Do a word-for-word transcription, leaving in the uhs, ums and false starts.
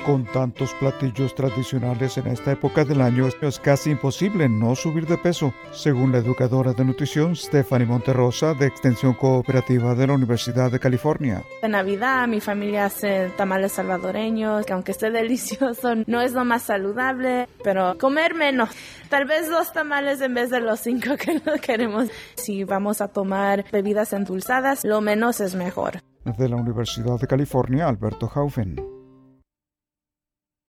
Con tantos platillos tradicionales en esta época del año, es casi imposible no subir de peso, según la educadora de nutrición Stephanie Monterrosa, de Extensión Cooperativa de la Universidad de California. En Navidad mi familia hace tamales salvadoreños, que aunque esté delicioso, no es lo más saludable, pero comer menos. Tal vez dos tamales en vez de los cinco que no queremos. Si vamos a tomar bebidas endulzadas, lo menos es mejor. De la Universidad de California, Alberto Haufen.